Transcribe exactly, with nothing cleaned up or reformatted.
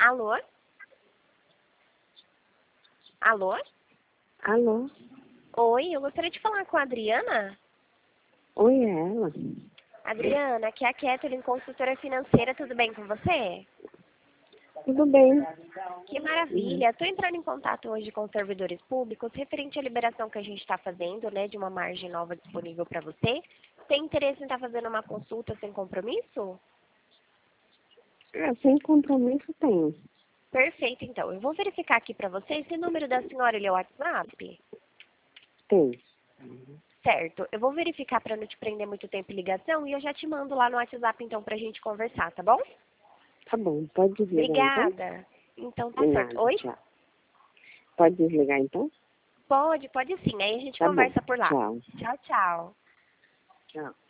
Alô? Alô? Alô? Oi, eu gostaria de falar com a Adriana. Oi, é ela? Adriana, aqui é a Kathleen, consultora financeira, tudo bem com você? Tudo bem. Que maravilha! Estou entrando em contato hoje com os servidores públicos referente à liberação que a gente está fazendo, né, de uma margem nova disponível para você. Tem interesse em estar fazendo uma consulta sem compromisso? É, sem compromisso tenho. Perfeito, então. Eu vou verificar aqui para você. Esse número da senhora, ele é o WhatsApp? Tem. Certo. Eu vou verificar para não te prender muito tempo em ligação e eu já te mando lá no WhatsApp, então, para a gente conversar, tá bom? Tá bom, pode desligar então? Obrigada. Então, tá De certo. nada, Oi? tchau. Pode desligar então? Pode, pode sim. Aí a gente Tá bom, conversa por lá. tchau. Tchau, tchau. Tchau.